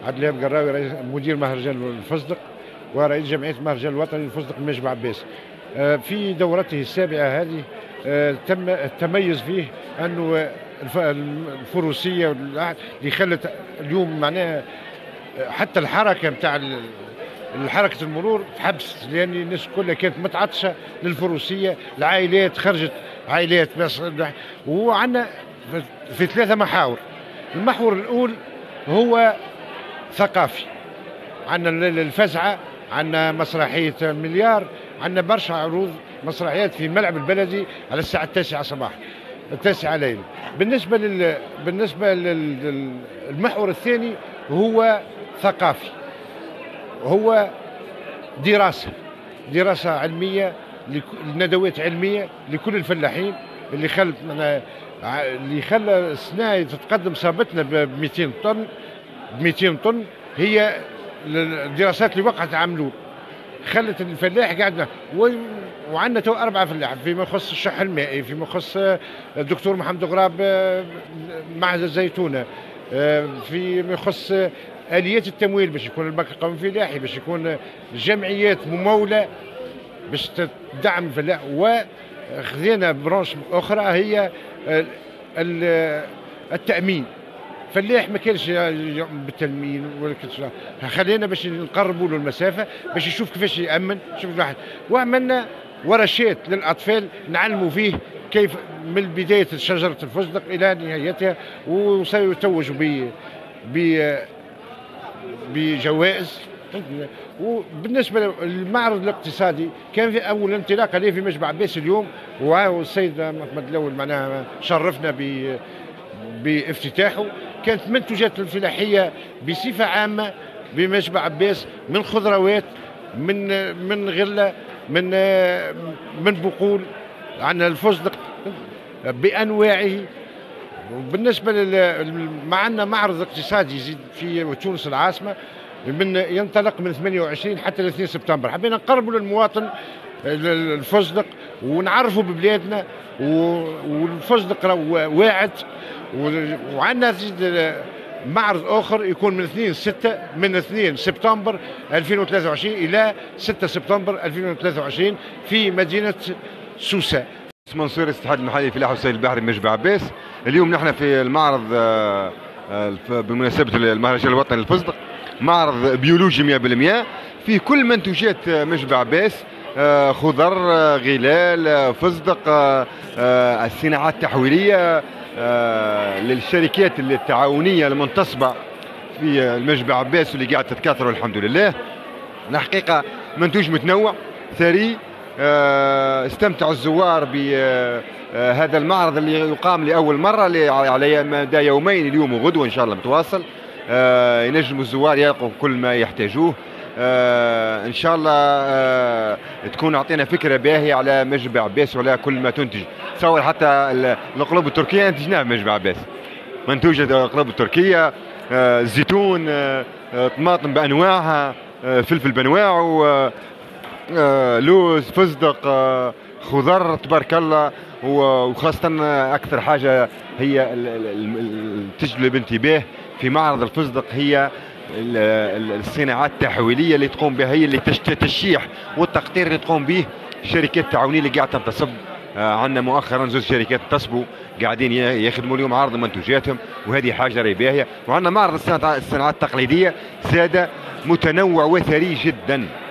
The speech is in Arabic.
عبد الوهاب قراوي مدير مهرجان الفستق ورئيس جمعية المهرجان الوطني للفستق المجمع عباس. في دورته السابعة هذه تم التميز فيه أنه الفروسية اللي خلت اليوم معناها حتى الحركة نتاع حركة المرور تحبس، لأن الناس كلها كانت متعطشة للفروسية. العائلات خرجت عائلات بس. وعندنا في 3 محاور. المحور الأول هو ثقافي، عندنا الفزعة، عندنا مسرحية مليار، عندنا برشا عروض مسرحيات في الملعب البلدي على الساعة 9 صباحا 9 ليلا. بالنسبة للمحور الثاني هو ثقافي، هو دراسة علمية، ندوات علمية لكل الفلاحين اللي خلى السنة تتقدم صابتنا ب 200 طن. هي الدراسات اللي وقعت عملوا خلت الفلاح قاعد. وعندنا تو 4 فلاح فيما يخص الشح المائي، فيما يخص الدكتور محمد غراب معهد الزيتونة، فيما يخص آليات التمويل باش يكون البنك القومي الفلاحي، باش يكون الجمعيات ممولة باش تدعم الفلاح. وخذينا برانش أخرى هي التأمين. فلاح ما كانش بالتلمين ولا خلينا باش نقربوا له المسافه باش يشوف كيفاش يامن. شوف الواحد، وعملنا ورشات للاطفال نعلموا فيه كيف من بدايه شجره الفستق الى نهايتها، وسيتوجوا بجوائز. وبالنسبه للمعرض الاقتصادي كان في اول انطلاقه ليه في مجمع عباس اليوم، والسيد محمد الاول معناها شرفنا بافتتاحه. كانت منتجات الفلاحيه بصفه عامه بمجمع عباس، من خضروات، من غله، من بقول، عندنا الفستق بانواعه. وبالنسبه معنا معرض اقتصادي يزيد في تونس العاصمه ينطلق من 28 حتى ل 2 سبتمبر. حبينا نقربوا للمواطن الفستق ونعرفوا ببلادنا، والفستق واعد. وعندنا زيد معرض اخر يكون من 2 سبتمبر 2023 الى 6 سبتمبر 2023 في مدينه سوسه. منصور، الاتحاد المحلي للفلاحه والصيد البحري بمجمع عباس. اليوم نحن في المعرض بمناسبه المهرجان الوطني للفستق، معرض بيولوجي 100%، فيه كل منتوجات مجمع عباس، خضر، غلال، فستق، الصناعات التحويليه، للشركات التعاونيه المنتصبه في المجمع عباس واللي قاعد تتكاثر والحمد لله. الحقيقه منتوج متنوع ثري. استمتع الزوار بهذا المعرض اللي يقام لأول مرة على مدى يومين، اليوم وغدوة إن شاء الله متواصل. ينجموا الزوار يلقوا كل ما يحتاجوه. إن شاء الله تكون أعطينا فكرة باهية على مجمع عباس وعلى كل ما تنتج. تصور حتى القلوب التركية أنتجناها في مجمع عباس، منتوجة القلوب التركية، زيتون، طماطم بأنواعها، فلفل بأنواعه، لوز، فستق، خضر، تبارك الله. وخاصة أكثر حاجة هي تجلب انتباه في معرض الفستق هي الصناعات التحويلية اللي تقوم بها، هي اللي التشيح والتقطير اللي تقوم به الشركات التعاونية اللي قاعدة تنتصب. عندنا مؤخرا 2 شركات انتصبوا قاعدين يخدموا اليوم عرض منتوجاتهم، وهذه حاجة باهية. وعندنا معرض الصناعات التقليدية سادة متنوع وثري جدا.